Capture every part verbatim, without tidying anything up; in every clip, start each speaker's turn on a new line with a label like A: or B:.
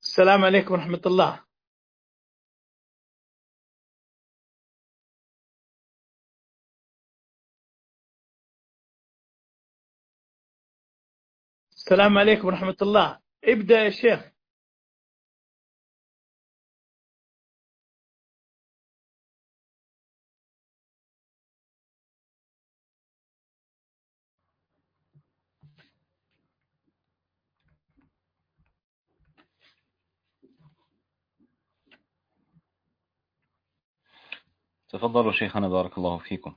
A: السلام عليكم ورحمة الله. السلام عليكم ورحمة الله. ابدأ يا شيخ.
B: تفضلوا شيخنا بارك الله فيكم.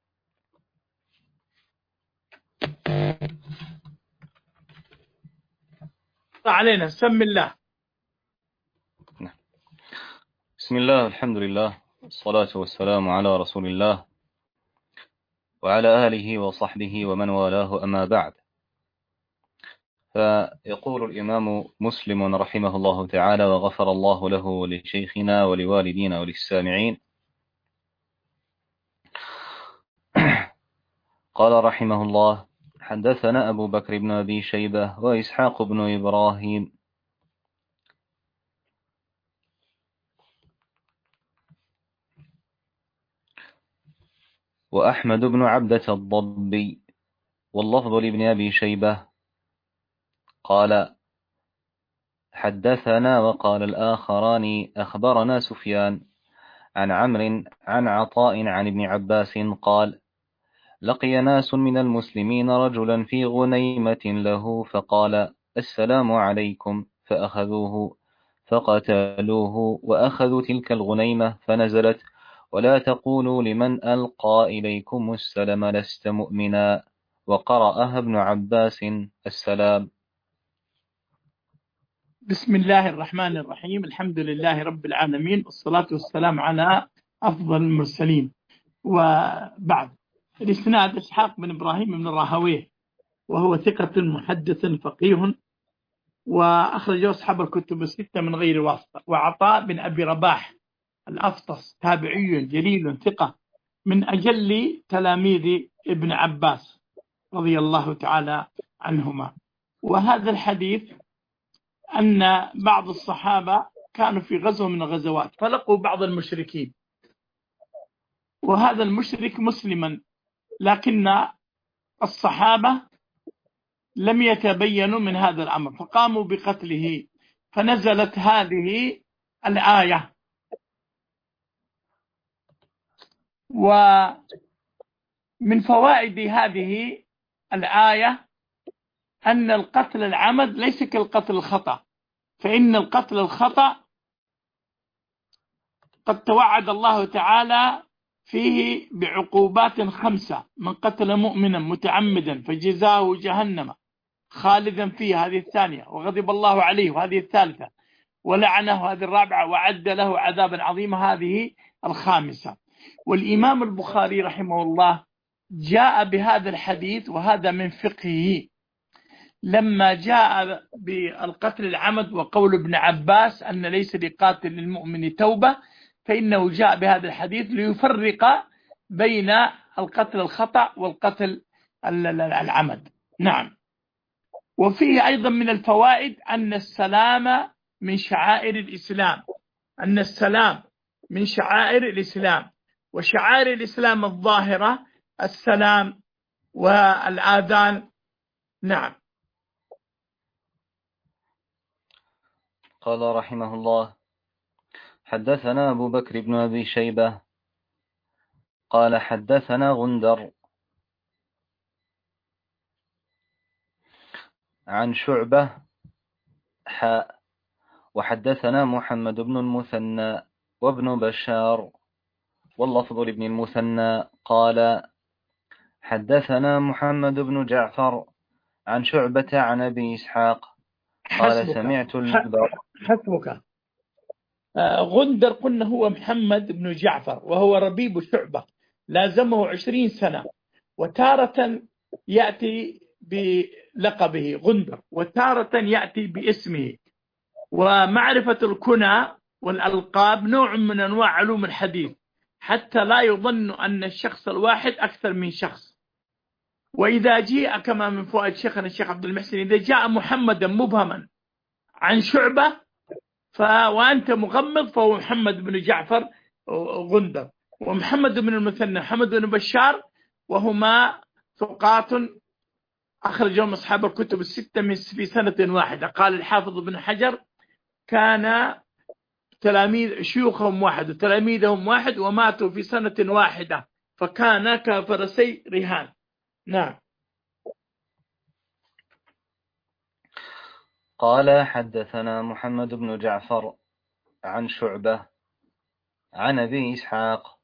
A: علينا سم الله.
B: بسم الله، الحمد لله، والصلاة والسلام على رسول الله وعلى آله وصحبه ومن والاه، أما بعد. فيقول الإمام مسلم رحمه الله تعالى وغفر الله له ولشيخنا ولوالدينا وللسامعين. قال رحمه الله: حدثنا أبو بكر بن أبي شيبة وإسحاق بن إبراهيم وأحمد بن عبدة الضبي، واللفظ لابن أبي شيبة قال حدثنا، وقال الآخران أخبرنا سفيان عن عمرو عن عطاء عن ابن عباس قال: لقي ناس من المسلمين رجلا في غنيمة له فقال: السلام عليكم، فأخذوه فقتلوه وأخذوا تلك الغنيمة، فنزلت: ولا تقولوا لمن ألقى إليكم السلام لست مؤمنا، وقرأها ابن عباس السلام.
A: بسم الله الرحمن الرحيم. الحمد لله رب العالمين، والصلاة والسلام على أفضل المرسلين. وبعد، الإسناد إسحاق بن إبراهيم بن راهويه، وهو ثقة محدث فقيه، وأخرج أصحاب الكتب الستة من غير واسطة. وعطاء بن أبي رباح الأفطس تابعي جليل ثقة من أجل تلاميذ ابن عباس رضي الله تعالى عنهما. وهذا الحديث أن بعض الصحابة كانوا في غزوة من الغزوات فلقوا بعض المشركين، وهذا المشرك مسلما، لكن الصحابة لم يتبينوا من هذا الأمر فقاموا بقتله، فنزلت هذه الآية. ومن فوائد هذه الآية أن القتل العمد ليس كالقتل الخطأ، فإن القتل الخطأ قد توعد الله تعالى فيه بعقوبات خمسة: من قتل مؤمنا متعمدا فجزاؤه جهنم خالدا فيها، هذه الثانية، وغضب الله عليه، وهذه الثالثة، ولعنه، هذه الرابعة، وعد له عذابا عظيما، هذه الخامسة. والإمام البخاري رحمه الله جاء بهذا الحديث، وهذا من فقهه، لما جاء بالقتل العمد وقول ابن عباس أن ليس لقاتل المؤمن توبة، فإنه جاء بهذا الحديث ليفرق بين القتل الخطأ والقتل العمد. نعم. وفيه أيضا من الفوائد أن السلام من شعائر الإسلام، أن السلام من شعائر الإسلام، وشعائر الإسلام الظاهرة السلام والآذان. نعم.
B: قال رحمه الله: حدثنا أبو بكر بن أبي شيبة قال حدثنا غندر عن شعبة حاء، وحدثنا محمد بن المثنى وابن بشار، واللفظ لابن المثنى قال حدثنا محمد بن جعفر عن شعبة عن أبي إسحاق قال
A: حسبك
B: سمعت البر
A: حسبك غندر قلنا هو محمد بن جعفر، وهو ربيب شعبة، لازمه عشرين سنة، وتارة يأتي بلقبه غندر وتارة يأتي باسمه. ومعرفة الكنى والألقاب نوع من أنواع علوم الحديث، حتى لا يظن أن الشخص الواحد أكثر من شخص. وإذا جاء كما من فوائد شيخنا الشيخ عبد المحسن، إذا جاء محمدا مبهما عن شعبة ف وأنت مغمض فهو محمد بن جعفر غندر، ومحمد بن المثنى محمد بن بشار، وهما ثقات أخرجهم أصحاب الكتب الستة من في سنة واحدة. قال الحافظ بن حجر كان تلاميذ شيوخهم واحد وتلاميذهم واحد وماتوا في سنة واحدة، فكان كفرسي رهان. نعم.
B: قال حدثنا محمد بن جعفر عن شعبة عن أبي إسحاق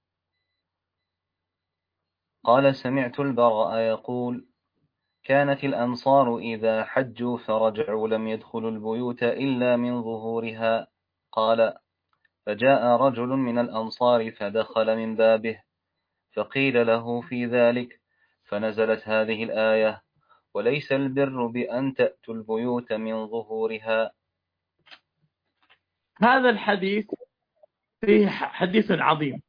B: قال سمعت البراء يقول كانت الأنصار إذا حجوا فرجعوا لم يدخلوا البيوت إلا من ظهورها. قال فجاء رجل من الأنصار فدخل من بابه فقيل له في ذلك فنزلت هذه الآية وليس البر بأن تأتوا البيوت من ظهورها.
A: هذا الحديث فيه حديث عظيم.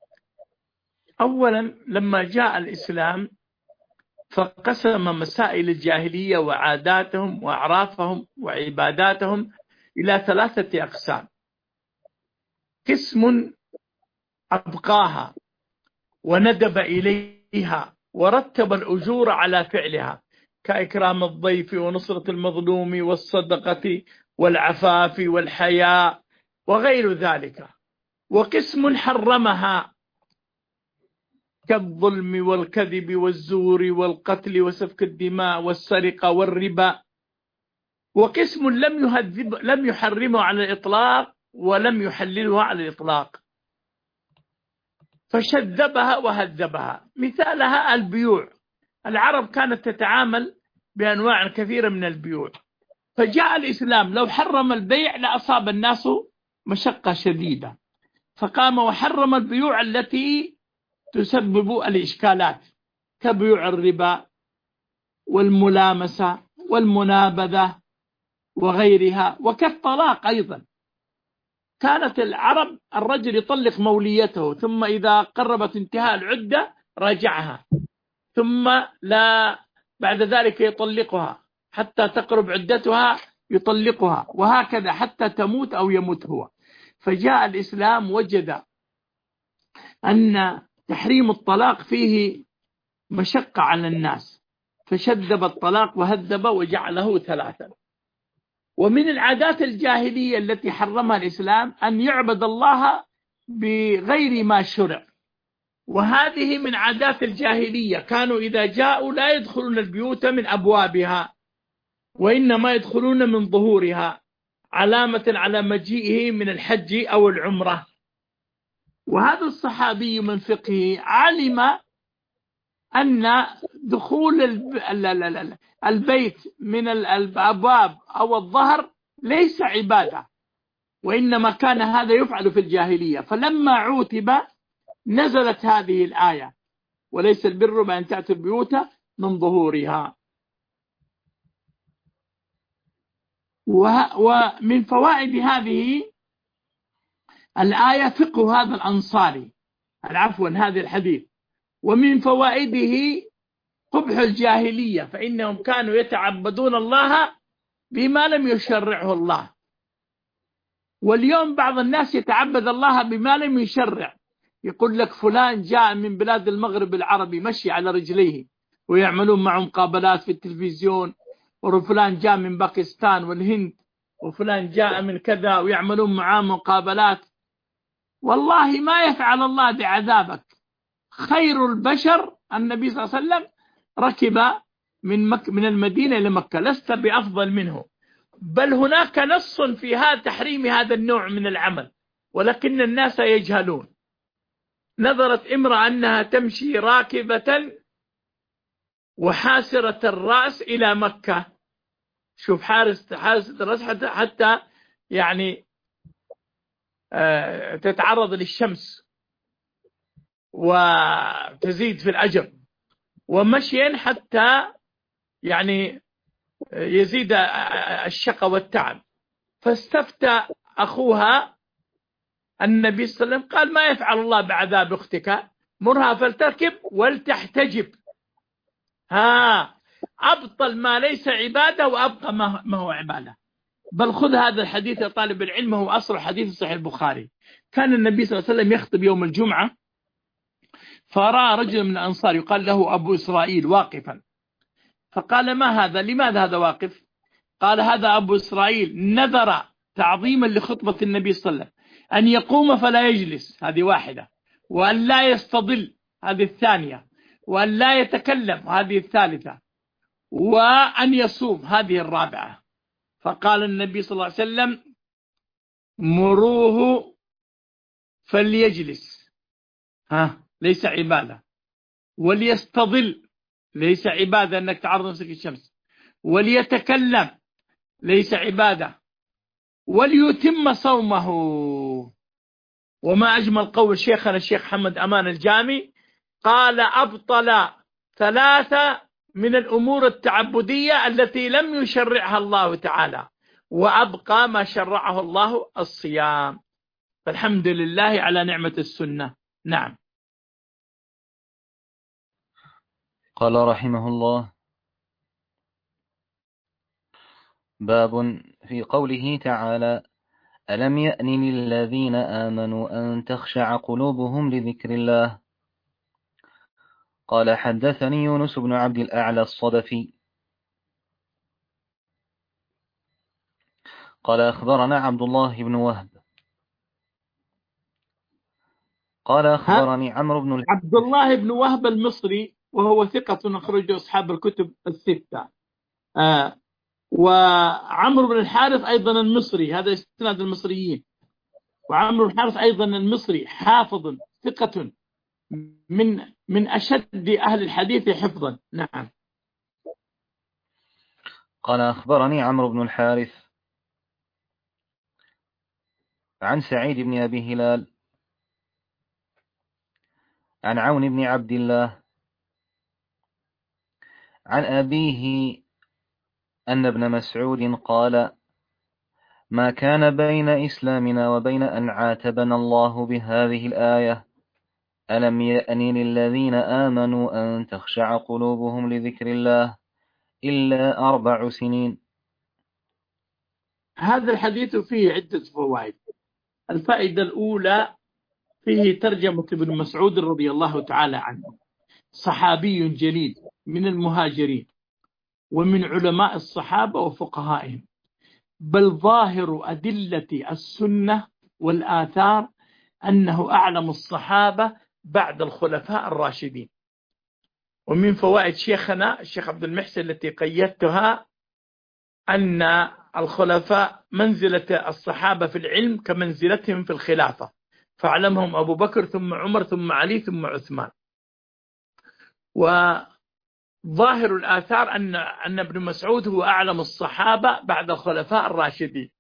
A: أولا لما جاء الإسلام فقسم مسائل الجاهلية وعاداتهم وأعرافهم وعباداتهم إلى ثلاثة أقسام. قسم أبقاها وندب إليها ورتب الأجور على فعلها كإكرام الضيف ونصرة المظلوم والصدقة والعفاف والحياء وغير ذلك. وقسم حرمها كالظلم والكذب والزور والقتل وسفك الدماء والسرقة والربا. وقسم لم يهذب لم يحرمه على الإطلاق ولم يحلله على الإطلاق، فشذبها وهذبها. مثالها البيوع. العرب كانت تتعامل بأنواع كثيرة من البيوع، فجاء الإسلام لو حرم البيع لأصاب الناس مشقة شديدة، فقام وحرم البيوع التي تسبب الإشكالات كبيوع الربا والملامسة والمنابذة وغيرها، وكالطلاق أيضا. كانت العرب الرجل يطلق موليته ثم إذا قربت انتهاء العدة راجعها، ثم لا بعد ذلك يطلقها حتى تقرب عدتها يطلقها، وهكذا حتى تموت أو يموت هو. فجاء الإسلام وجد أن تحريم الطلاق فيه مشقة على الناس، فشذب الطلاق وهذب وجعله ثلاثا. ومن العادات الجاهلية التي حرمها الإسلام أن يعبد الله بغير ما شرع، وهذه من عادات الجاهلية. كانوا إذا جاءوا لا يدخلون البيوت من أبوابها وإنما يدخلون من ظهورها علامة على مجيئه من الحج أو العمرة. وهذا الصحابي من فقهه علم أن دخول البيت من الأبواب أو الظهر ليس عبادة، وإنما كان هذا يفعل في الجاهلية. فلما عوتب نزلت هذه الآية وليس البر بأن تأتوا البيوت من ظهورها. ومن فوائد هذه الآية فقه هذا الأنصاري العفو هذا الحديث. ومن فوائده قبح الجاهلية، فإنهم كانوا يتعبدون الله بما لم يشرعه الله. واليوم بعض الناس يتعبد الله بما لم يشرع. يقول لك فلان جاء من بلاد المغرب العربي مشي على رجليه ويعملون معه مقابلات في التلفزيون، وفلان جاء من باكستان والهند، وفلان جاء من كذا ويعملون معه مقابلات. والله ما يفعل الله بعذابك. خير البشر النبي صلى الله عليه وسلم ركب من مك من المدينة إلى مكة، لست بأفضل منه، بل هناك نص في هذا تحريم هذا النوع من العمل، ولكن الناس يجهلون. نظرت امرأة أنها تمشي راكبة وحاسرة الرأس إلى مكة. شوف حارس حاسرة الرأس حتى, حتى يعني آه تتعرض للشمس وتزيد في الأجر، ومشيا حتى يعني يزيد الشقى والتعب. فاستفتى أخوها النبي صلى الله عليه وسلم قال ما يفعل الله بعذاب أختك، مرها فلتركب ولتحتجب. ها أبطل ما ليس عبادة وأبقى ما هو عبادة. بل خذ هذا الحديث يا طالب العلم، هو أصل حديث صحيح البخاري. كان النبي صلى الله عليه وسلم يخطب يوم الجمعة، فرأى رجل من الأنصار يقال له أبو إسرائيل واقفا، فقال ما هذا؟ لماذا هذا واقف؟ قال هذا أبو إسرائيل نذر تعظيما لخطبة النبي صلى الله عليه وسلم أن يقوم فلا يجلس، هذه واحدة، وأن لا يستظل، هذه الثانية، وأن لا يتكلم، هذه الثالثة، وأن يصوم، هذه الرابعة. فقال النبي صلى الله عليه وسلم مروه فليجلس، ها ليس عبادة، وليستظل، ليس عبادة أنك تعرض نفسك الشمس، وليتكلم، ليس عبادة، وليتم صومه. وما أجمل قول شيخنا الشيخ محمد أمان الجامي، قال أبطل ثلاثة من الأمور التعبدية التي لم يشرعها الله تعالى، وأبقى ما شرعه الله الصيام. فالحمد لله على نعمة السنة. نعم.
B: قال رحمه الله: باب في قوله تعالى: ألم يأن للذين آمنوا أن تخشع قلوبهم لذكر الله. قال حدثني يونس بن عبد الأعلى الصدفي قال أخبرنا عبد الله بن وهب قال أخبرني عمرو بن
A: عبد الله بن وهب المصري، وهو ثقة أخرجه أصحاب الكتب الستة. آه وعمرو بن الحارث أيضا المصري، هذا استناد المصريين. وعمرو بن الحارث أيضا المصري حافظ ثقة من من أشد أهل الحديث حفظا. نعم.
B: قال أخبرني عمرو بن الحارث عن سعيد بن أبي هلال عن عون بن عبد الله عن أبيه أن ابن مسعود قال: ما كان بين إسلامنا وبين أن عاتبنا الله بهذه الآية ألم يأن للذين آمنوا أن تخشع قلوبهم لذكر الله إلا أربع سنين.
A: هذا الحديث فيه عدة فوائد. الفائدة الأولى فيه ترجمة ابن مسعود رضي الله تعالى عنه، صحابي جليل من المهاجرين ومن علماء الصحابة وفقهائهم، بل ظاهر أدلة السنة والآثار أنه أعلم الصحابة بعد الخلفاء الراشدين. ومن فوائد شيخنا الشيخ عبد المحسن التي قيدتها أن الخلفاء منزلة الصحابة في العلم كمنزلتهم في الخلافة، فعلمهم أبو بكر ثم عمر ثم علي ثم عثمان. وظاهر الآثار أن أن ابن مسعود هو أعلم الصحابة بعد الخلفاء الراشدين،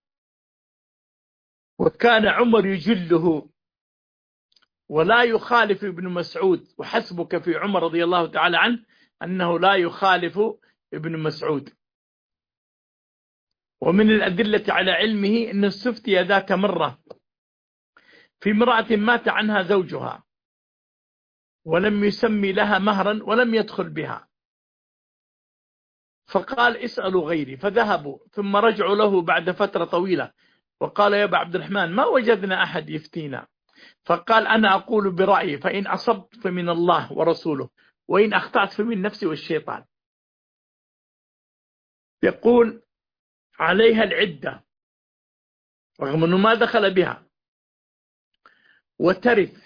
A: وكان عمر يجله ولا يخالف ابن مسعود، وحسبك في عمر رضي الله تعالى عنه أنه لا يخالف ابن مسعود. ومن الأدلة على علمه أن استفتي ذات مرة في امرأة مات عنها زوجها ولم يسمي لها مهرا ولم يدخل بها، فقال اسألوا غيري، فذهبوا ثم رجعوا له بعد فترة طويلة وقال يا أبا عبد الرحمن ما وجدنا أحد يفتينا، فقال أنا أقول برأيي فإن أصبت فمن الله ورسوله وإن أخطأت فمن نفسي والشيطان. يقول عليها العدة رغم أنه ما دخل بها، وترث،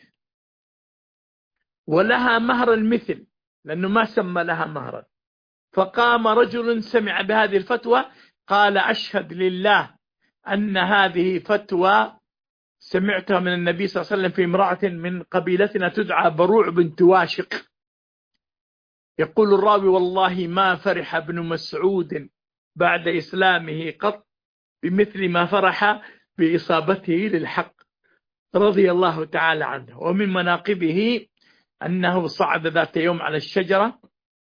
A: ولها مهر المثل لأنه ما سمى لها مهرا. فقام رجل سمع بهذه الفتوى قال أشهد لله أن هذه فتوى سمعتها من النبي صلى الله عليه وسلم في امرأة من قبيلتنا تدعى بروع بنت واشق. يقول الراوي والله ما فرح ابن مسعود بعد إسلامه قط بمثل ما فرح بإصابته للحق رضي الله تعالى عنه. ومن مناقبه أنه صعد ذات يوم على الشجرة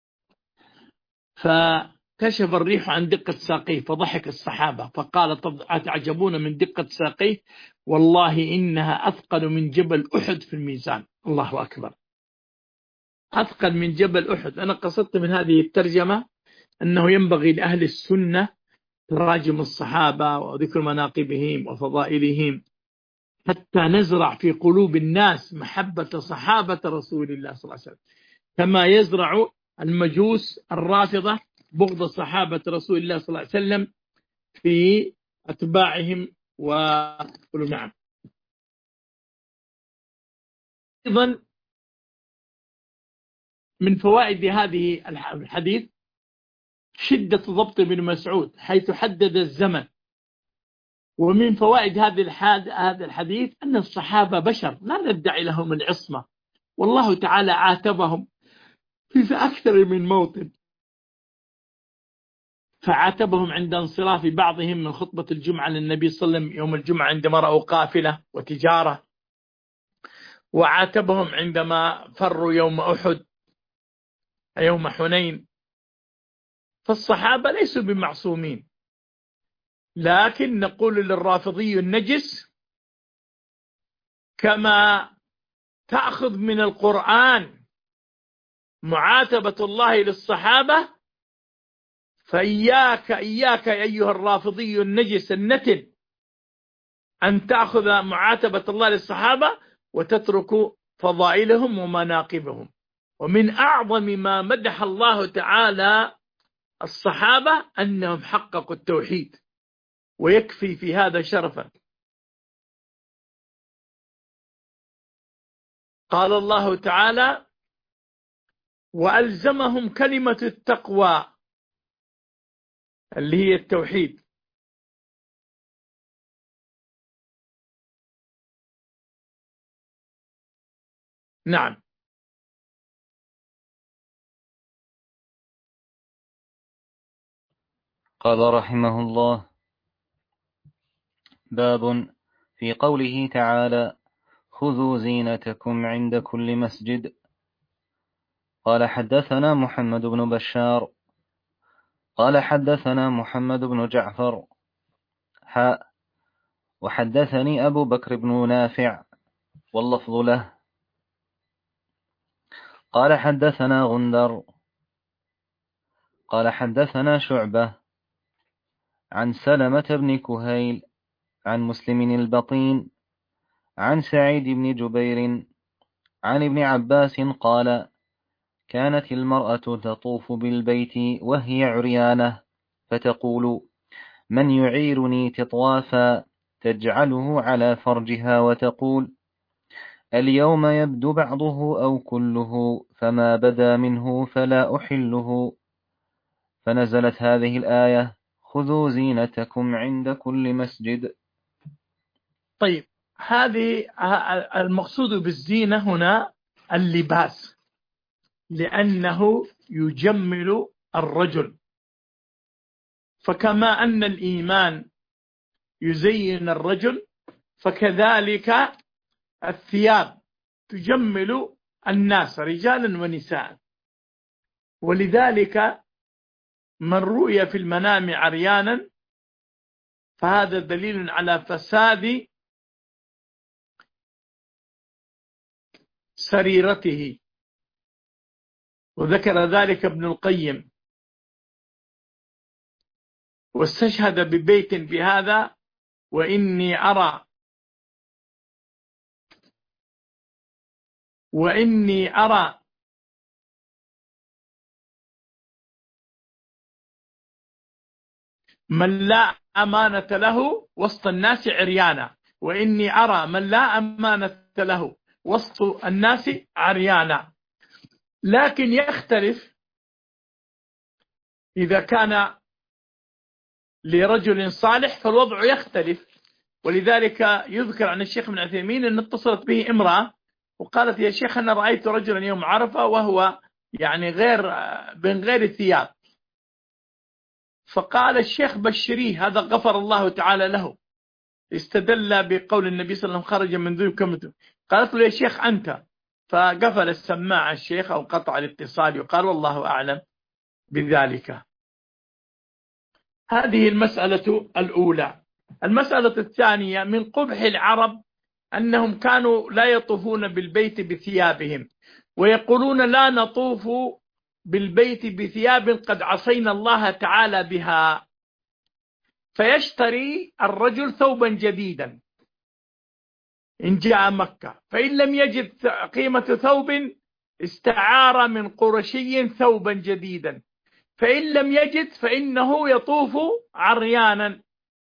A: فكشف الريح عن دقة ساقيه فضحك الصحابة فقال أتعجبون من دقة ساقيه والله إنها أثقل من جبل أحد في الميزان. الله أكبر، أثقل من جبل أحد. أنا قصدت من هذه الترجمة أنه ينبغي لأهل السنة تراجم الصحابة وذكر مناقبهم وفضائلهم، حتى نزرع في قلوب الناس محبة صحابة رسول الله صلى الله عليه وسلم، كما يزرع المجوس الرافضة بغض صحابة رسول الله صلى الله عليه وسلم في أتباعهم. وقلوا نعم. أيضا من فوائد هذه الحديث شدة ضبط ابن مسعود حيث حدد الزمن. ومن فوائد هذا الحديث أن الصحابة بشر لا ندعي لهم العصمة، والله تعالى عاتبهم في أكثر من موطن، فعاتبهم عند انصراف بعضهم من خطبة الجمعة للنبي صلى الله عليه وسلم يوم الجمعة عندما رأوا قافلة وتجارة، وعاتبهم عندما فروا يوم أحد يوم حنين. فالصحابة ليسوا بمعصومين، لكن نقول للرافضي النجس كما تأخذ من القرآن معاتبة الله للصحابة، فإياك إياك أيها الرافضي النجس النتن أن تأخذ معاتبة الله للصحابة وتترك فضائلهم ومناقبهم. ومن أعظم ما مدح الله تعالى الصحابة أنهم حققوا التوحيد، ويكفي في هذا شرفا. قال الله تعالى: وألزمهم كلمة التقوى اللي هي التوحيد. نعم.
B: قال رحمه الله: باب في قوله تعالى: خذوا زينتكم عند كل مسجد. قال حدثنا محمد بن بشار قال حدثنا محمد بن جعفر حاء وحدثني أبو بكر بن نافع واللفظ له قال حدثنا غندر قال حدثنا شعبة عن سلمة بن كهيل عن مسلم البطين عن سعيد بن جبير عن ابن عباس قال: كانت المرأة تطوف بالبيت وهي عريانة فتقول: من يعيرني تطوافا، تجعله على فرجها وتقول: اليوم يبدو بعضه أو كله، فما بدا منه فلا أحله. فنزلت هذه الآية: خذوا زينتكم عند كل مسجد.
A: طيب، هذه المقصود بالزينة هنا اللباس، لأنه يجمل الرجل، فكما أن الإيمان يزين الرجل فكذلك الثياب تجمل الناس رجالا ونساء. ولذلك من رؤي في المنام عريانا فهذا دليل على فساد سريرته، وذكر ذلك ابن القيم، واستشهد ببيت بهذا: وإني أرى وإني أرى من لا أمانة له وسط الناس عريانا، وإني أرى من لا أمانة له وسط الناس عريانا. لكن يختلف إذا كان لرجل صالح فالوضع يختلف. ولذلك يذكر عن الشيخ ابن عثيمين أن اتصلت به امرأة وقالت: يا شيخ أنا رأيت رجلا يوم عرفة وهو يعني غير من غير الثياب. فقال الشيخ: بشريه، هذا غفر الله تعالى له. استدل بقول النبي صلى الله عليه وسلم: خرج من ذنوبكم. قالت له: يا شيخ أنت. فقفل السماعة الشيخ أو قطع الاتصال، وقال: والله أعلم بذلك. هذه المسألة الأولى. المسألة الثانية: من قبح العرب أنهم كانوا لا يطوفون بالبيت بثيابهم، ويقولون: لا نطوف بالبيت بثياب قد عصينا الله تعالى بها. فيشتري الرجل ثوبا جديدا إن جاء مكة، فإن لم يجد قيمة ثوب استعار من قرشي ثوبا جديدا، فإن لم يجد فإنه يطوف عريانا.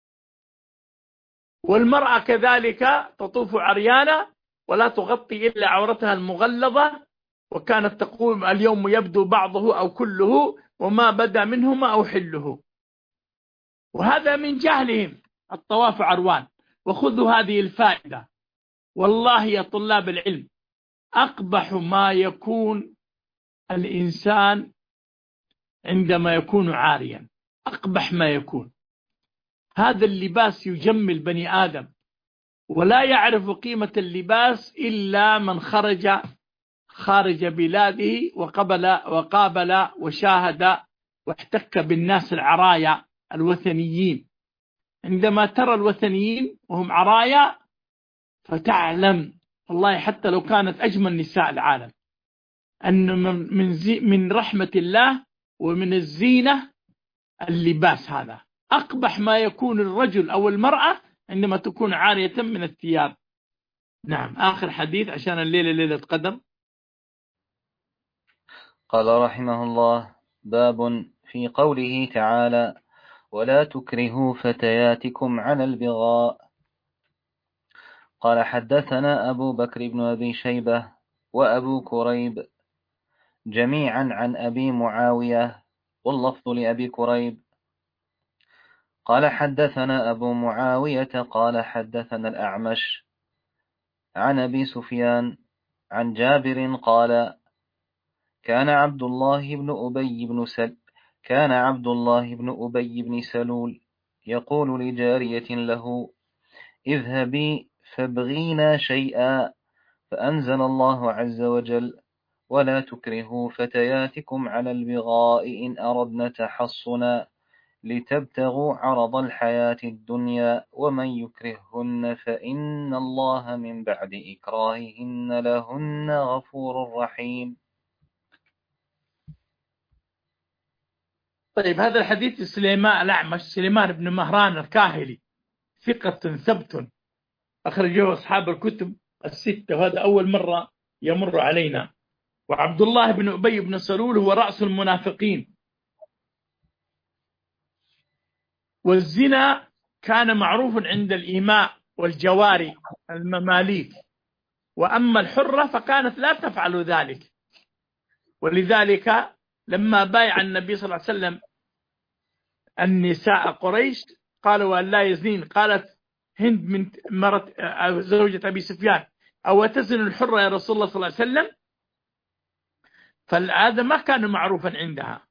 A: والمرأة كذلك تطوف عريانا ولا تغطي إلا عورتها المغلظة، وكانت تقول اليوم يبدو بعضه أو كله وما بدا منهما أو حله. وهذا من جهلهم الطواف عروان. وخذوا هذه الفائدة، والله يا طلاب العلم أقبح ما يكون الإنسان عندما يكون عاريا، أقبح ما يكون. هذا اللباس يجمل بني آدم، ولا يعرف قيمة اللباس إلا من خرج خارج بلاده وقبل وقابل وشاهد واحتك بالناس العرايا الوثنيين. عندما ترى الوثنيين وهم عرايا فتعلم والله حتى لو كانت أجمل نساء العالم أن من من رحمة الله ومن الزينة اللباس. هذا أقبح ما يكون الرجل أو المرأة عندما تكون عارية من الثياب. نعم، آخر حديث عشان الليلة ليلة قدر.
B: قال رحمه الله: باب في قوله تعالى: ولا تكرهوا فتياتكم على البغاء. قال حدثنا أبو بكر بن أبي شيبة وأبو كريب جميعا عن أبي معاوية، واللفظ لأبي كريب. قال حدثنا أبو معاوية قال حدثنا الأعمش عن أبي سفيان عن جابر قال: كان عبد الله بن أبي بن سل كان عبد الله بن أبي بن سلول يقول لجارية له: اذهبي فابغينا شيئا، فأنزل الله عز وجل: ولا تكرهوا فتياتكم على البغاء إن أردنا تحصنا لتبتغوا عرض الحياة الدنيا، ومن يكرههن فإن الله من بعد إكراههن لهن غفور رحيم.
A: طيب، هذا الحديث سليمان الأعمش سليمان بن مهران الكاهلي ثقة ثبت أخرجه أصحاب الكتب الستة، وهذا أول مرة يمر علينا. وعبد الله بن أبي بن سلول هو رأس المنافقين. والزنا كان معروف عند الإماء والجواري المماليك، وأما الحرة فكانت لا تفعل ذلك. ولذلك لما بايع النبي صلى الله عليه وسلم النساء قريش قالوا أن لا يزنين، قالت هند من مرت زوجة أبي سفيان: أو تزن الحرة يا رسول الله صلى الله عليه وسلم؟ فهذا ما كان معروفا عندها.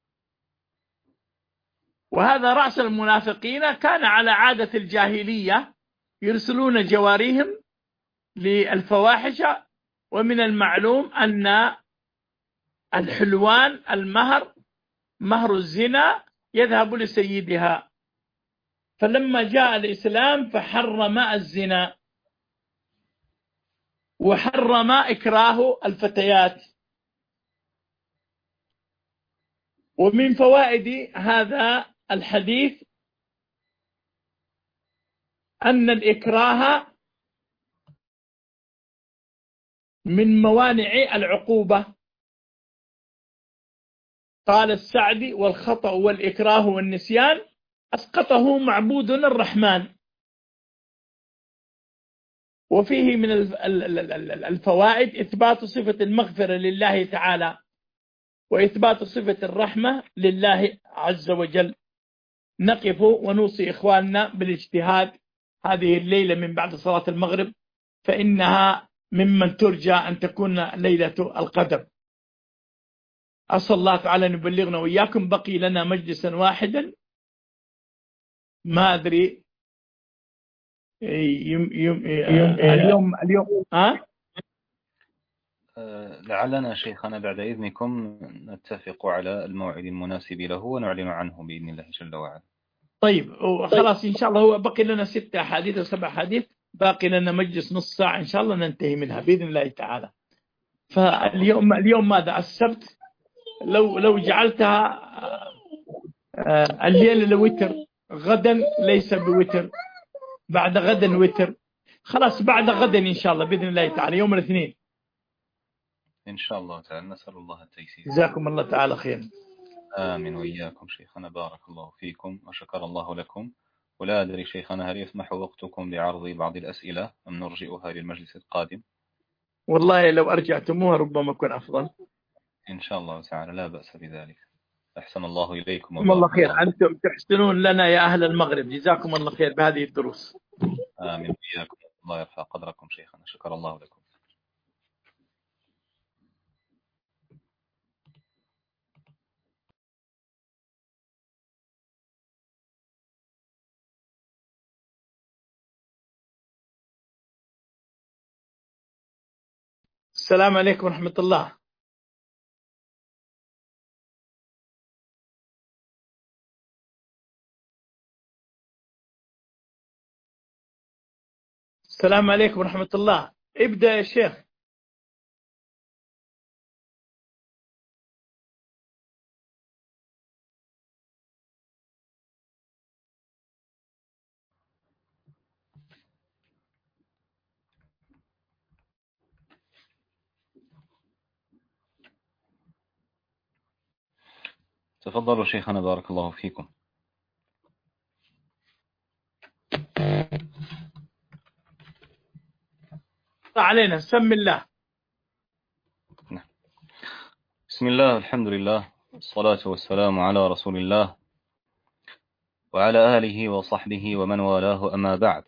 A: وهذا رأس المنافقين كان على عادة الجاهلية، يرسلون جواريهم للفواحش. ومن المعلوم أن الحلوان المهر مهر الزنا يذهب لسيدها، فلما جاء الإسلام فحرم الزنا وحرم إكراه الفتيات. ومن فوائد هذا الحديث أن الإكراه من موانع العقوبة. قال السعدي: والخطأ والإكراه والنسيان أسقطه معبودنا الرحمن. وفيه من الفوائد إثبات صفة المغفرة لله تعالى، وإثبات صفة الرحمة لله عز وجل. نقف ونوصي إخواننا بالاجتهاد هذه الليلة من بعد صلاة المغرب، فإنها ممن ترجى أن تكون ليلة القدر. أسأل الله تعالى أن يبلغنا وإياكم. بقي لنا مجلسا واحدا، ما أدري يم يم اليوم اليوم ها
B: لعلنا شيخنا بعد إذنكم نتفق على الموعد المناسب له ونعلن عنه بإذن الله جل وعلا.
A: طيب خلاص إن شاء الله. هو بقي لنا ستة أحاديث أو سبع أحاديث، باقي لنا مجلس نص ساعة إن شاء الله ننتهي منها بإذن الله تعالى. فاليوم اليوم ماذا؟ السبت. لو لو جعلتها الليلة لوتر غدا ليس بوتر، بعد غدا وتر، خلاص بعد غدا إن شاء الله بإذن الله تعالى يوم الاثنين
B: إن شاء الله تعالى. نسأل الله التيسير.
A: جزاكم الله تعالى خير.
B: آمين وإياكم شيخنا، بارك الله فيكم وشكر الله لكم. ولا أدري شيخنا هل يسمح وقتكم بعرض بعض الأسئلة أم نرجئها للمجلس القادم؟
A: والله لو أرجعتموها ربما يكون أفضل.
B: إن شاء الله تعالى لا بأس بذلك. أحسن الله إليكم
A: جزاكم الله
B: وبارك
A: خير،
B: الله.
A: أنتم تحسنون لنا يا أهل المغرب، جزاكم الله خير بهذه الدروس.
B: آمين وإياكم، الله يرفع قدركم شيخنا، شكر الله لكم.
A: السلام عليكم ورحمة الله. السلام عليكم ورحمة الله. ابدأ يا شيخ.
B: تفضلوا شيخنا بارك الله فيكم.
A: علينا سم الله.
B: بسم الله، الحمد لله، والصلاة والسلام على رسول الله وعلى آله وصحبه ومن والاه، أما بعد.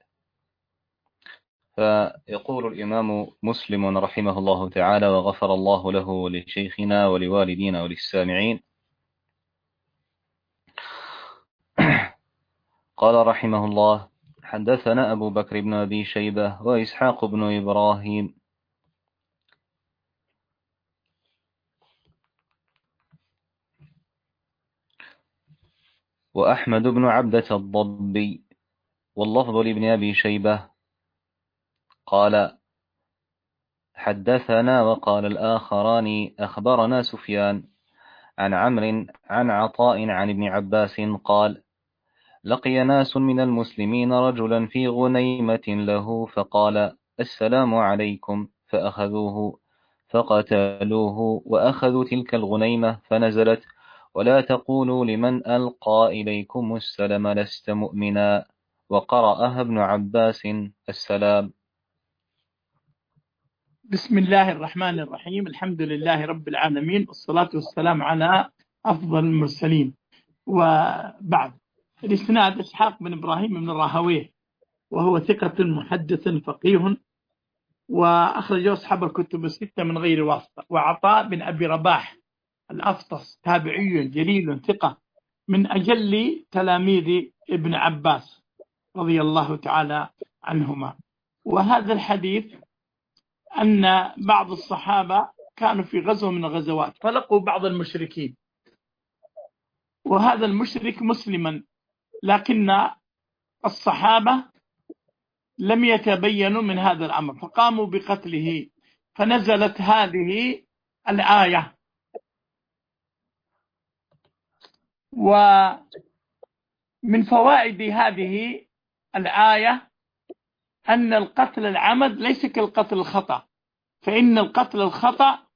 B: فيقول الإمام مسلم رحمه الله تعالى وغفر الله له ولشيخنا ولوالدينا وللسامعين، قال رحمه الله: حدثنا أبو بكر بن أبي شيبة وإسحاق بن إبراهيم وأحمد بن عبدة الضبي، واللفظ لابن أبي شيبة قال حدثنا، وقال الآخران أخبرنا سفيان عن عمرو عن عطاء عن ابن عباس قال: لقي ناس من المسلمين رجلا في غنيمة له فقال: السلام عليكم، فأخذوه فقتلوه وأخذوا تلك الغنيمة، فنزلت: ولا تقولوا لمن ألقى إليكم السلام لست مؤمنا، وقرأها ابن عباس السلام.
A: بسم الله الرحمن الرحيم، الحمد لله رب العالمين، والصلاة والسلام على أفضل المرسلين. وبعد، الإسناد إسحاق بن إبراهيم بن راهويه، وهو ثقة محدث فقيه، وأخرجه أصحاب الكتب الستة من غير واسطة. وعطاء بن أبي رباح الأفطس تابعي جليل ثقة من أجل تلاميذ ابن عباس رضي الله تعالى عنهما. وهذا الحديث أن بعض الصحابة كانوا في غزوة من الغزوات فلقوا بعض المشركين، وهذا المشرك مسلما، لكن الصحابة لم يتبينوا من هذا الأمر فقاموا بقتله، فنزلت هذه الآية. ومن فوائد هذه الآية أن القتل العمد ليس كالقتل الخطأ، فإن القتل الخطأ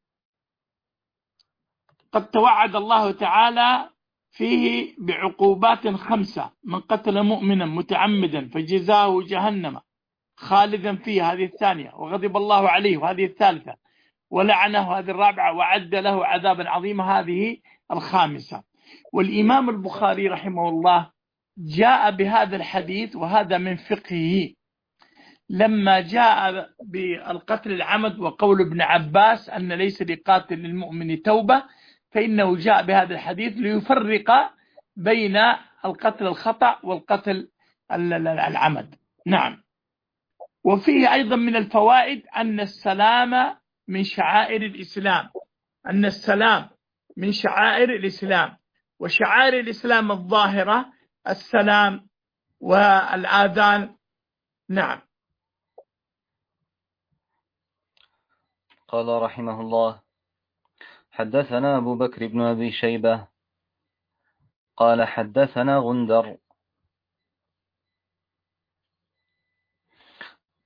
A: قد توعد الله تعالى فيه بعقوبات خمسة: من قتل مؤمنا متعمدا فجزاؤه جهنم خالدا فيها، هذه الثانية، وغضب الله عليه، وهذه الثالثة، ولعنه، هذه الرابعة، وعد له عذابا عظيما، هذه الخامسة. والإمام البخاري رحمه الله جاء بهذا الحديث، وهذا من فقهه، لما جاء بالقتل العمد وقول ابن عباس أن ليس لقاتل المؤمن توبة، فإنه جاء بهذا الحديث ليفرق بين القتل الخطأ والقتل العمد. نعم. وفيه أيضا من الفوائد أن السلام من شعائر الإسلام، أن السلام من شعائر الإسلام، وشعائر الإسلام الظاهرة السلام والآذان. نعم.
B: قال رحمه الله: حدثنا أبو بكر بن أبي شيبة قال حدثنا غندر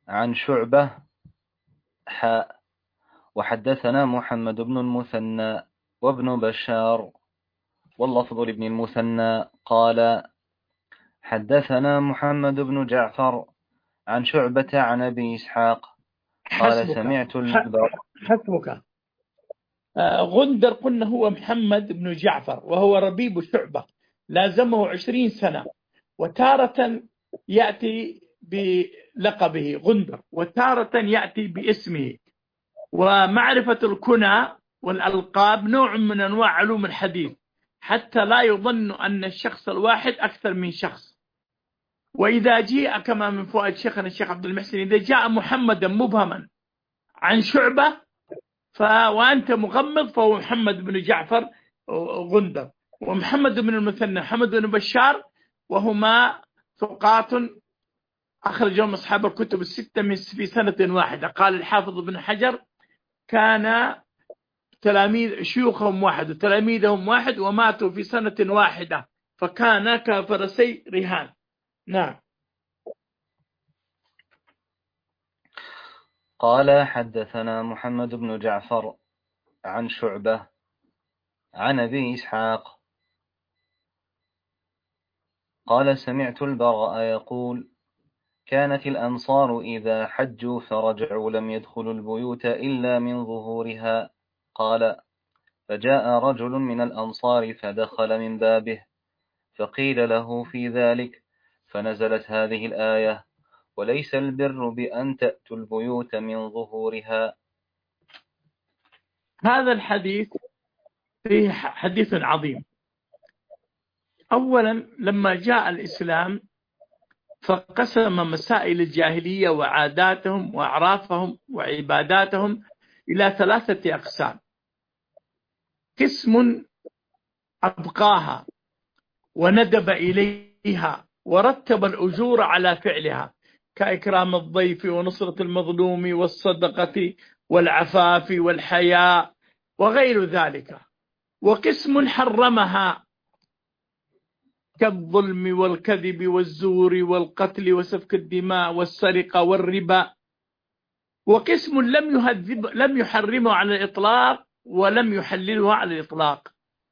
B: عن شعبة حاء وحدثنا محمد بن المثنى وابن بشار واللفظ لابن المثنى قال حدثنا محمد بن جعفر عن شعبة عن أبي إسحاق قال
A: حسبك
B: سمعت البر
A: حسبك آه، غندر قلنا هو محمد بن جعفر وهو ربيب شعبة، لازمه عشرين سنة، وتارة يأتي بلقبه غندر وتارة يأتي باسمه. ومعرفة الكنى والألقاب نوع من أنواع علوم الحديث، حتى لا يظن أن الشخص الواحد أكثر من شخص. وإذا جاء كما من فؤاد شيخنا الشيخ عبد المحسن، إذا جاء محمدا مبهما عن شعبة ف... وأنت مغمض فهو محمد بن جعفر غندر، ومحمد بن المثنى محمد بن بشار، وهما ثقات أخرجهم أصحاب الكتب الستة من في سنة واحدة. قال الحافظ بن حجر كان تلاميذ شيوخهم واحد وتلاميذهم واحد وماتوا في سنة واحدة، فكان كفرسي رهان. نعم.
B: قال حدثنا محمد بن جعفر عن شعبة عن أبي إسحاق قال سمعت البراء يقول كانت الأنصار إذا حجوا فرجعوا لم يدخلوا البيوت إلا من ظهورها. قال فجاء رجل من الأنصار فدخل من بابه فقيل له في ذلك فنزلت هذه الآية وليس البر بأن تأتوا البيوت من ظهورها.
A: هذا الحديث فيه حديث عظيم. أولا لما جاء الإسلام فقسم مسائل الجاهلية وعاداتهم وأعرافهم وعباداتهم إلى ثلاثة أقسام: قسم أبقاها وندب إليها ورتب الأجور على فعلها، كإكرام الضيف ونصرة المظلوم والصدقة والعفاف والحياء وغير ذلك. وقسم حرمها كالظلم والكذب والزور والقتل وسفك الدماء والسرقة والربا. وقسم لم يهذب لم يحرمه على الإطلاق ولم يحلله على الإطلاق،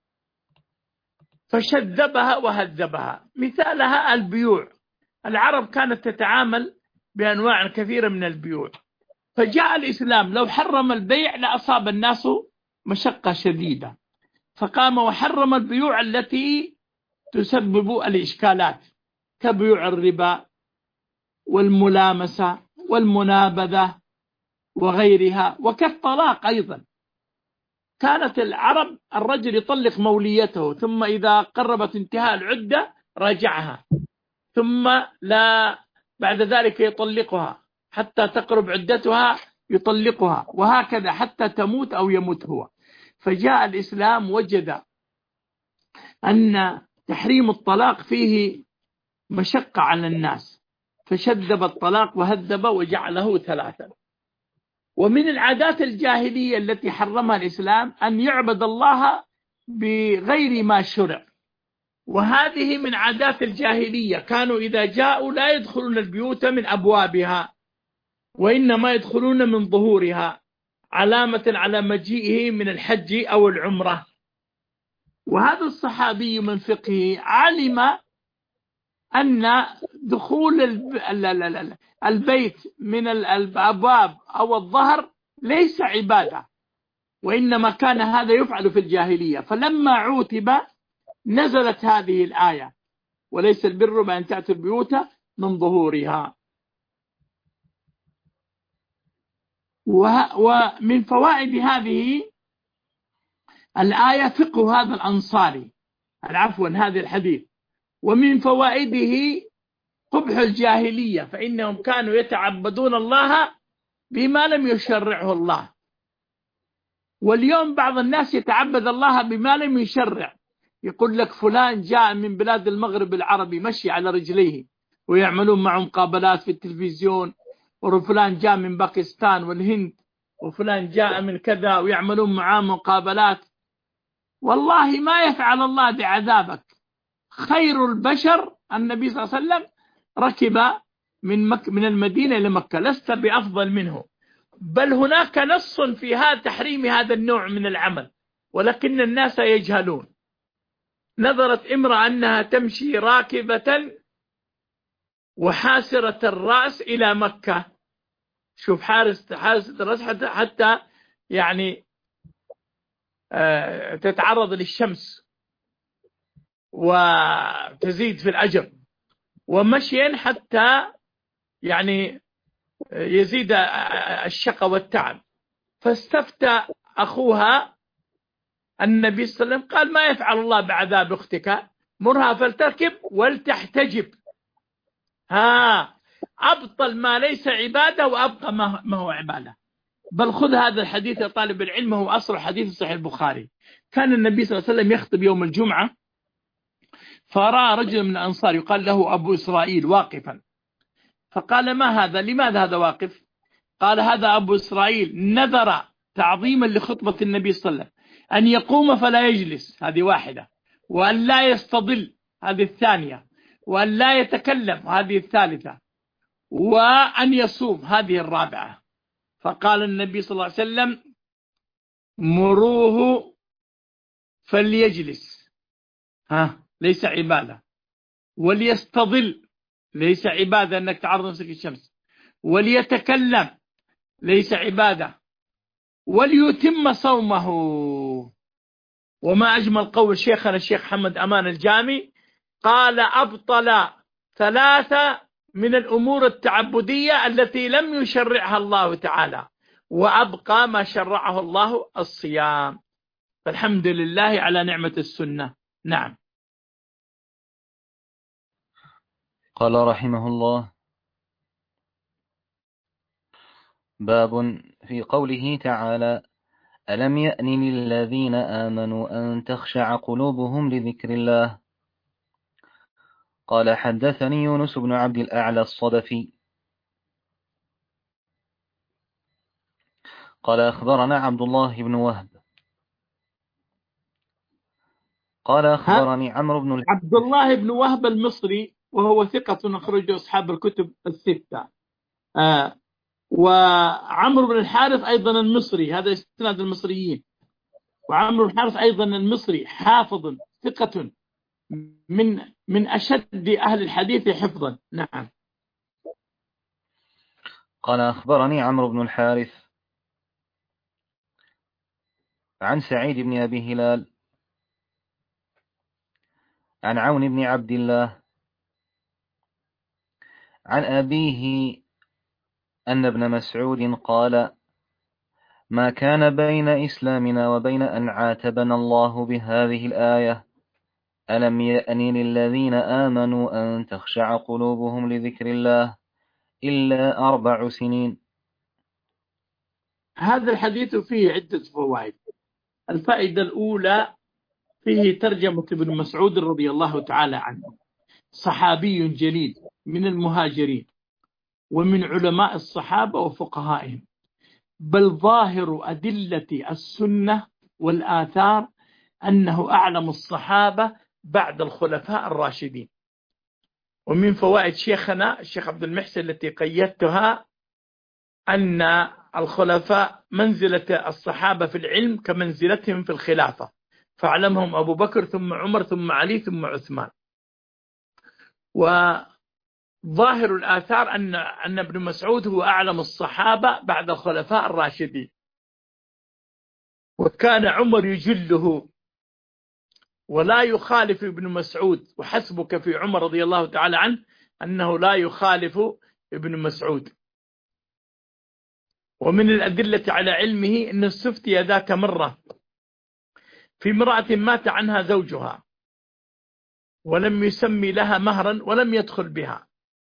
A: فشذبها وهذبها. مثالها البيوع. العرب كانت تتعامل بأنواع كثيرة من البيوع، فجاء الإسلام لو حرم البيع لأصاب الناس مشقة شديدة، فقام وحرم البيوع التي تسبب الإشكالات كبيوع الربا والملامسة والمنابذة وغيرها، وكالطلاق أيضا. كانت العرب الرجل يطلق موليته ثم إذا قربت انتهاء العدة راجعها، ثم لا بعد ذلك يطلقها حتى تقرب عدتها يطلقها، وهكذا حتى تموت أو يموت هو. فجاء الإسلام وجد أن تحريم الطلاق فيه مشقة على الناس، فشذب الطلاق وهذب وجعله ثلاثا. ومن العادات الجاهلية التي حرمها الإسلام أن يعبد الله بغير ما شرع، وهذه من عادات الجاهلية. كانوا إذا جاءوا لا يدخلون البيوت من أبوابها وإنما يدخلون من ظهورها، علامة على مجيئه من الحج أو العمرة. وهذا الصحابي من فقهه علم أن دخول البيت من الأبواب أو الظهر ليس عبادة، وإنما كان هذا يفعل في الجاهلية. فلما عوتب نزلت هذه الآية وليس البر بأن تأتوا البيوت من ظهورها. ومن فوائد هذه الآية فقه هذا الأنصاري عفوا هذا الحديث. ومن فوائده قبح الجاهلية، فإنهم كانوا يتعبدون الله بما لم يشرعه الله. واليوم بعض الناس يتعبد الله بما لم يشرع. يقول لك فلان جاء من بلاد المغرب العربي مشي على رجليه ويعملون معه مقابلات في التلفزيون، وفلان جاء من باكستان والهند، وفلان جاء من كذا ويعملون معه مقابلات. والله ما يفعل الله بعذابك. خير البشر النبي صلى الله عليه وسلم ركب من مك من المدينة إلى مكة لست بأفضل منه، بل هناك نص في هذا تحريم هذا النوع من العمل، ولكن الناس يجهلون. نظرت امرأة أنها تمشي راكبة وحاسرة الرأس إلى مكة. شوف، حارس حاسرة الرأس حتى, حتى يعني آه تتعرض للشمس وتزيد في الأجر، ومشيا حتى يعني يزيد الشقى والتعب. فاستفتى أخوها النبي صلى الله عليه وسلم، قال: ما يفعل الله بعذاب أختك؟ مرها فلتركب ولتحتجب. ها، أبطل ما ليس عبادة وأبقى ما هو عبادة. بل خذ هذا الحديث يا طالب العلم، هو أصل حديث صحيح البخاري. كان النبي صلى الله عليه وسلم يخطب يوم الجمعة، فرأى رجل من الأنصار يقال له أبو إسرائيل واقفا، فقال: ما هذا؟ لماذا هذا واقف؟ قال: هذا أبو إسرائيل نذر تعظيما لخطبة النبي صلى الله عليه وسلم أن يقوم فلا يجلس، هذه واحدة، وأن لا يستظل، هذه الثانية، وأن لا يتكلم، هذه الثالثة، وأن يصوم، هذه الرابعة. فقال النبي صلى الله عليه وسلم: مروه فليجلس، ها، ليس عبادة، وليستظل، ليس عبادة أنك تعرض نفسك للشمس، وليتكلم، ليس عبادة، وليتم صومه. وما أجمل قول شيخنا الشيخ محمد أمان الجامي، قال: أبطل ثلاثة من الأمور التعبدية التي لم يشرعها الله تعالى، وأبقى ما شرعه الله، الصيام. فالحمد لله على نعمة السنة. نعم.
B: قال رحمه الله: باب في قوله تعالى: ألم يأن للذين آمنوا أن تخشع قلوبهم لذكر الله. قال: حدثني يونس بن عبد الأعلى الصدفي قال: أخبرنا عبد الله بن وهب قال: أخبرني عمرو بن الحارث.
A: عبد الله بن وهب المصري، وهو ثقة أخرجه أصحاب الكتب الستة. آه وعمرو بن الحارث أيضا المصري، هذا استناد المصريين. وعمرو بن الحارث أيضا المصري حافظ ثقة من من أشد أهل الحديث حفظا. نعم.
B: قال: أخبرني عمرو بن الحارث عن سعيد بن أبي هلال عن عون بن عبد الله عن أبيه أن ابن مسعود قال: ما كان بين إسلامنا وبين أن عاتبنا الله بهذه الآية: ألم يأن للذين آمنوا أن تخشع قلوبهم لذكر الله، إلا أربع سنين.
A: هذا الحديث فيه عدة فوائد. الفائدة الأولى، فيه ترجمة ابن مسعود رضي الله تعالى عنه، صحابي جليل من المهاجرين ومن علماء الصحابة وفقهائهم، بل ظاهر أدلة السنة والآثار أنه أعلم الصحابة بعد الخلفاء الراشدين. ومن فوائد شيخنا الشيخ عبد المحسن التي قيدتها، أن الخلفاء منزلة الصحابة في العلم كمنزلتهم في الخلافة، فاعلمهم أبو بكر ثم عمر ثم علي ثم عثمان. وظاهر الآثار أن أن ابن مسعود هو أعلم الصحابة بعد الخلفاء الراشدين، وكان عمر يجله ولا يخالف ابن مسعود. وحسبك في عمر رضي الله تعالى عنه أنه لا يخالف ابن مسعود. ومن الأدلة على علمه أن استفتي ذات مرة في امرأة مات عنها زوجها ولم يسمي لها مهرا ولم يدخل بها،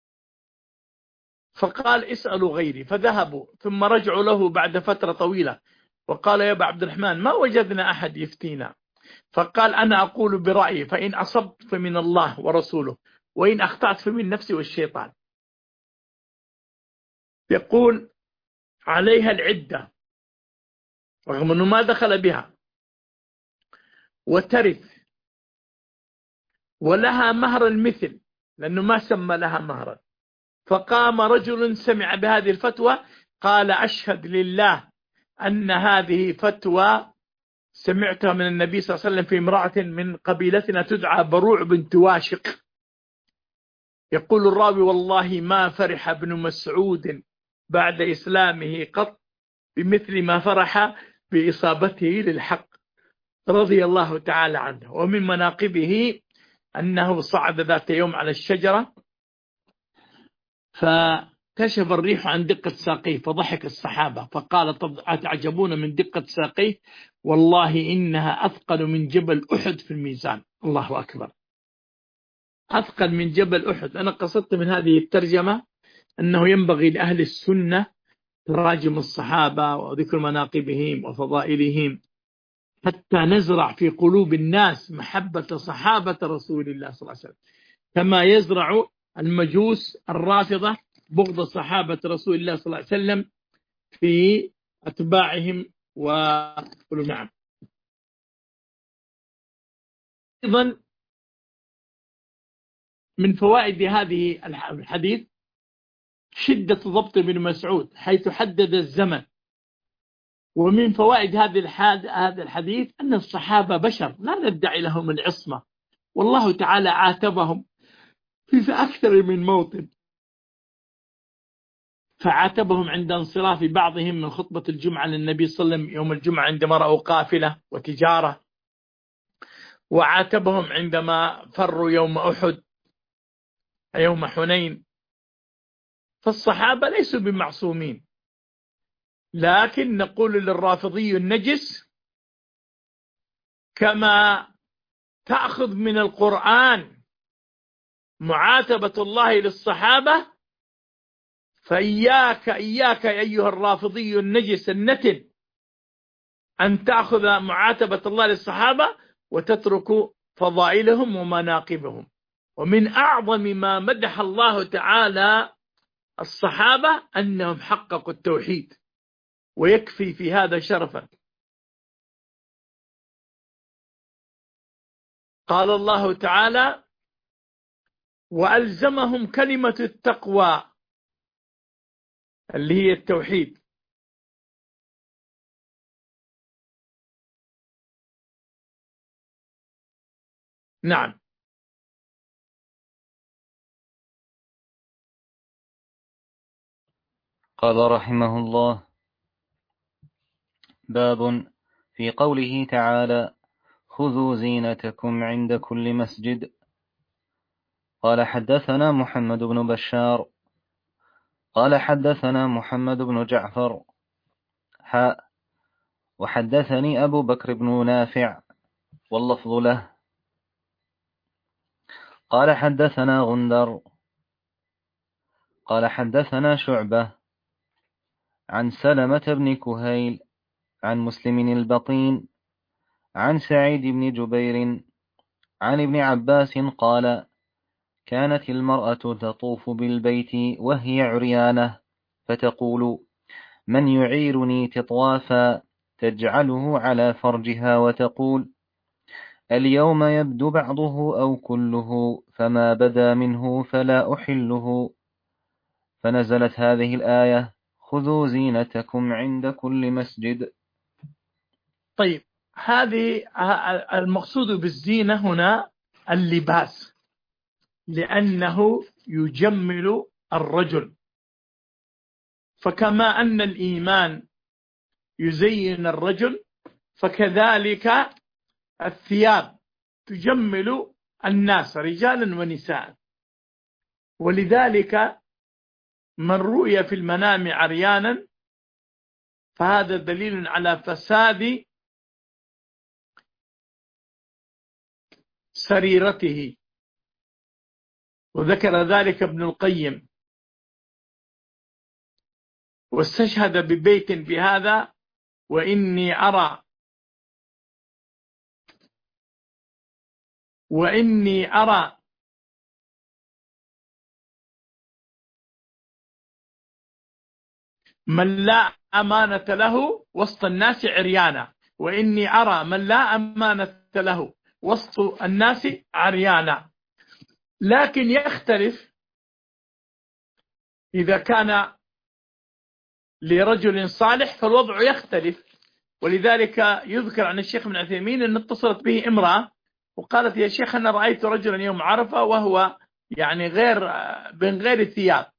A: فقال: اسألوا غيري. فذهبوا ثم رجعوا له بعد فترة طويلة وقال: يا أبا عبد الرحمن، ما وجدنا أحد يفتينا. فقال: أنا أقول برأيي، فإن أصبت فمن الله ورسوله، وإن أخطأت فمن نفسي والشيطان. يقول: عليها العدة رغم أنه ما دخل بها، وترث، ولها مهر المثل لأنه ما سمى لها مهرا، فقام رجل سمع بهذه الفتوى قال أشهد لله أن هذه فتوى سمعتها من النبي صلى الله عليه وسلم في امرأة من قبيلتنا تدعى بروع بنت واشق. يقول الراوي والله ما فرح ابن مسعود بعد إسلامه قط بمثل ما فرح بإصابته للحق رضي الله تعالى عنه. ومن مناقبه أنه صعد ذات يوم على الشجرة فكشف الريح عن دقة ساقيه فضحك الصحابة فقال أتعجبون من دقة ساقيه والله إنها أثقل من جبل أحد في الميزان. الله أكبر، أثقل من جبل أحد. أنا قصدت من هذه الترجمة أنه ينبغي لأهل السنة تراجم الصحابة وذكر مناقبهم وفضائلهم حتى نزرع في قلوب الناس محبة صحابة رسول الله صلى الله عليه وسلم، كما يزرع المجوس الرافضة بغض صحابة رسول الله صلى الله عليه وسلم في أتباعهم. وقلوا نعم. أيضا من فوائد هذه الحديث شدة ضبط ابن مسعود حيث حدد الزمن. ومن فوائد هذا الحديث أن الصحابة بشر لا ندعي لهم العصمة، والله تعالى عاتبهم في أكثر من موطن، فعاتبهم عند انصراف بعضهم من خطبة الجمعة للنبي صلى الله عليه وسلم يوم الجمعة عندما رأوا قافلة وتجارة، وعاتبهم عندما فروا يوم أحد يوم حنين. فالصحابة ليسوا بمعصومين، لكن نقول للرافضي النجس كما تأخذ من القرآن معاتبة الله للصحابة، فإياك إياك أيها الرافضي النجس النتن أن تأخذ معاتبة الله للصحابة وتترك فضائلهم ومناقبهم. ومن أعظم ما مدح الله تعالى الصحابة أنهم حققوا التوحيد، ويكفي في هذا شرفا. قال الله تعالى وألزمهم كلمة التقوى اللي هي التوحيد. نعم.
B: قال رحمه الله باب في قوله تعالى خذوا زينتكم عند كل مسجد. قال حدثنا محمد بن بشار قال حدثنا محمد بن جعفر حاء وحدثني أبو بكر بن نافع واللفظ له قال حدثنا غندر قال حدثنا شعبة عن سلمة بن كهيل عن مسلم البطين عن سعيد بن جبير عن ابن عباس قال كانت المرأة تطوف بالبيت وهي عريانة فتقول من يعيرني تطوافا تجعله على فرجها وتقول اليوم يبدو بعضه أو كله فما بدا منه فلا أحله. فنزلت هذه الآية خذوا زينتكم عند كل مسجد.
A: طيب، هذه المقصود بالزينة هنا اللباس، لأنه يجمل الرجل، فكما أن الإيمان يزين الرجل فكذلك الثياب تجمل الناس رجالا ونساء. ولذلك من رؤي في المنام عريانا فهذا دليل على فساد سريرته، وذكر ذلك ابن القيم واستشهد ببيت بهذا وإني أرى وإني أرى من لا أمانة له وسط الناس عريانا، وإني أرى من لا أمانة له وسط الناس عريانا. لكن يختلف إذا كان لرجل صالح فالوضع يختلف. ولذلك يذكر عن الشيخ ابن عثيمين أن اتصلت به امرأة وقالت يا شيخ أنا رأيت رجلا يوم عرفة وهو يعني غير من غير ثياب،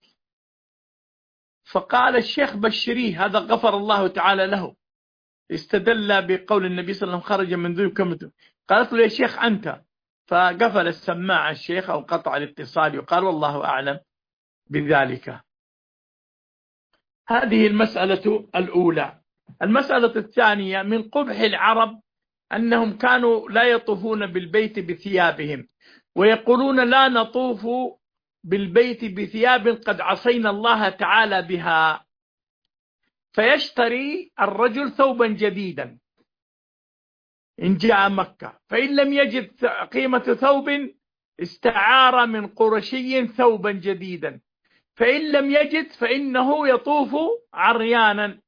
A: فقال الشيخ بشريه هذا غفر الله تعالى له، استدل بقول النبي صلى الله عليه وسلم خرج من ذنوب كمته. قالت له يا شيخ أنت، فقفل السماعة الشيخ أو قطع الاتصال، وقال والله أعلم بذلك. هذه المسألة الأولى. المسألة الثانية من قبح العرب أنهم كانوا لا يطوفون بالبيت بثيابهم، ويقولون لا نطوف بالبيت بثياب قد عصينا الله تعالى بها، فيشتري الرجل ثوبا جديدا إن جاء مكة، فإن لم يجد قيمة ثوب استعار من قرشي ثوبا جديدا، فإن لم يجد فإنه يطوف عريانا.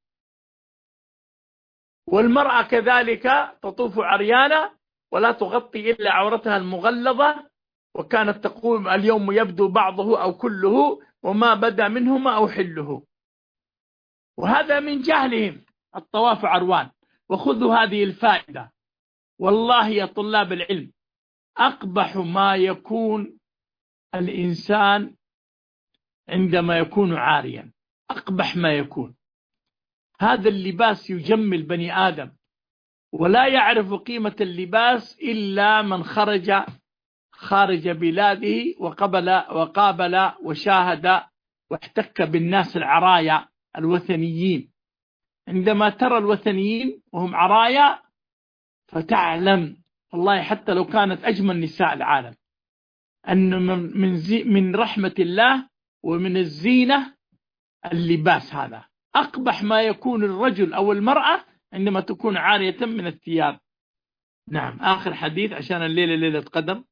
A: والمرأة كذلك تطوف عريانا ولا تغطي إلا عورتها المغلظة، وكانت تقول اليوم يبدو بعضه أو كله وما بدا منهما أو حله. وهذا من جهلهم الطواف عروان. وخذوا هذه الفائدة، والله يا طلاب العلم أقبح ما يكون الإنسان عندما يكون عاريا، أقبح ما يكون. هذا اللباس يجمل بني آدم، ولا يعرف قيمة اللباس إلا من خرج خارج بلاده وقبل وقابل وشاهد واحتك بالناس العرايا الوثنيين. عندما ترى الوثنيين وهم عرايا فتعلم والله حتى لو كانت أجمل نساء العالم أن من من رحمة الله ومن الزينة اللباس. هذا أقبح ما يكون الرجل أو المرأة عندما تكون عارية من الثياب. نعم، آخر حديث عشان الليلة ليلة قدر.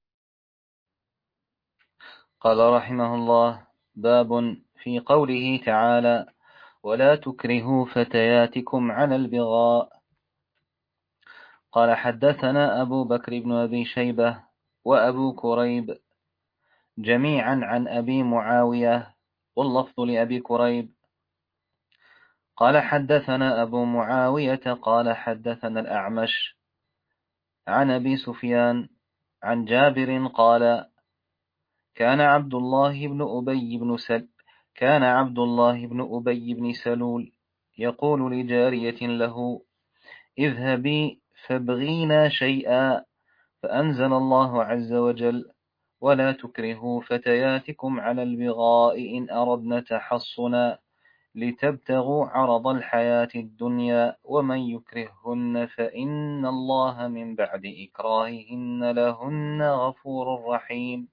B: قال رحمه الله: باب في قوله تعالى: ولا تكرهوا فتياتكم على البغاء. قال حدثنا أبو بكر بن أبي شيبة وأبو كريب جميعا عن أبي معاوية، واللفظ لأبي كريب. قال حدثنا أبو معاوية قال حدثنا الأعمش عن أبي سفيان عن جابر قال: كان عبد الله بن أبي بن سل كان عبد الله بن أبي بن سلول يقول لجارية له: اذهبي فابغينا شيئا، فأنزل الله عز وجل: ولا تكرهوا فتياتكم على البغاء إن أردنا تحصنا لتبتغوا عرض الحياة الدنيا، ومن يكرههن فإن الله من بعد إكراههن لهن غفور رحيم.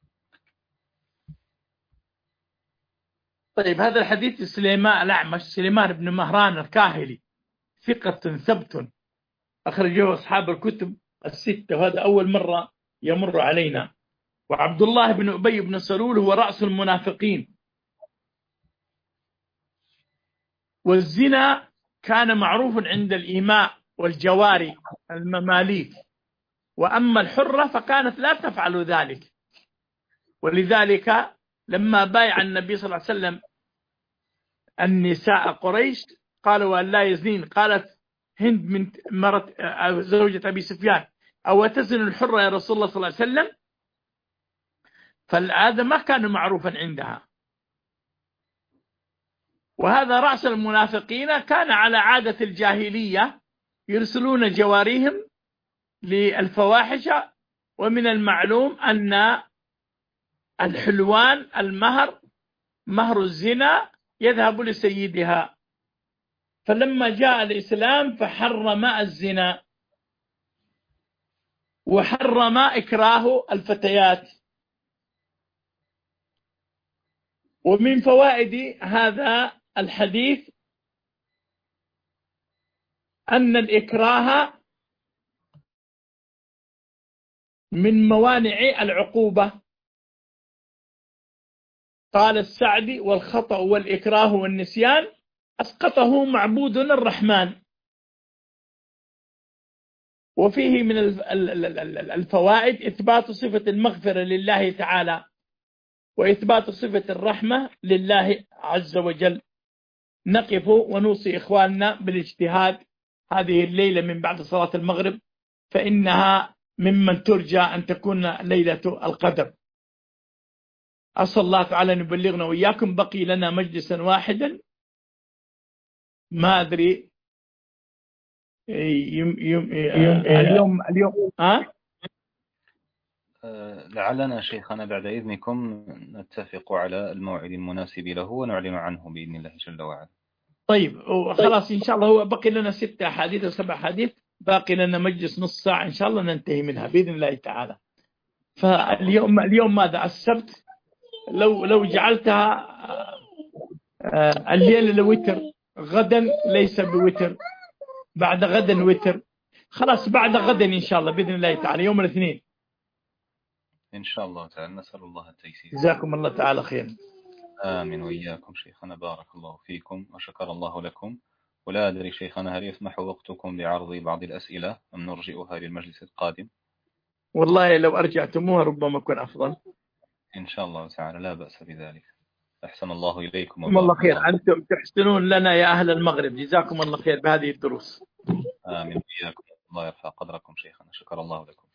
A: طيب، هذا الحديث سليمان الأعمش سليمان بن مهران الكاهلي ثقة ثبت أخرجه أصحاب الكتب الستة، وهذا أول مرة يمر علينا. وعبد الله بن أبي بن سلول هو رأس المنافقين، والزنا كان معروف عند الإماء والجواري المماليك، وأما الحرة فكانت لا تفعل ذلك. ولذلك لما بايع النبي صلى الله عليه وسلم النساء قريش قالوا أن لا يزنين، قالت هند من مرت زوجة أبي سفيان: أو تزن الحرة يا رسول الله صلى الله عليه وسلم؟ فهذا ما كان معروفا عندها. وهذا رأس المنافقين كان على عادة الجاهلية يرسلون جواريهم للفواحش، ومن المعلوم أن الحلوان المهر مهر الزنا يذهب لسيدها، فلما جاء الإسلام فحرم الزنا وحرم إكراه الفتيات. ومن فوائد هذا الحديث أن الإكراه من موانع العقوبة. قال السعدي: والخطأ والإكراه والنسيان أسقطه معبودنا الرحمن. وفيه من الفوائد إثبات صفة المغفرة لله تعالى، وإثبات صفة الرحمة لله عز وجل. نقف ونوصي إخواننا بالاجتهاد هذه الليلة من بعد صلاة المغرب، فإنها ممن ترجى أن تكون ليلة القدر. أسأل الله تعالى أن يبلغنا وإياكم. بقي لنا مجلسا واحدا، ما أدري يم يم اليوم اليوم ها
B: لعلنا شيخنا بعد إذنكم نتفق على الموعد المناسب له ونعلن عنه بإذن الله جل وعلا.
A: طيب خلاص إن شاء الله. هو بقي لنا ستة أحاديث أو سبع أحاديث، باقي لنا مجلس نص ساعة إن شاء الله ننتهي منها بإذن الله تعالى. فاليوم اليوم ماذا؟ السبت. لو لو جعلتها الليلة لوتر، غدا ليس بوتر، بعد غدا وتر، خلاص بعد غدا إن شاء الله بإذن الله تعالى يوم الاثنين
B: إن شاء الله تعالى. نسأل الله التيسير.
A: جزاكم الله تعالى خير.
B: آمين وإياكم شيخنا، بارك الله فيكم وشكر الله لكم. ولا أدري شيخنا هل يسمح وقتكم بعرض بعض الأسئلة أم نرجئها للمجلس القادم؟
A: والله لو أرجعتموها ربما يكون أفضل.
B: إن شاء الله تعالى لا بأس بذلك. أحسن الله إليكم
A: جزاكم الله خير.
B: الله.
A: أنتم تحسنون لنا يا أهل المغرب، جزاكم الله خير بهذه الدروس.
B: آمين وإياكم. الله يرفع قدركم شيخنا، شكر الله لكم.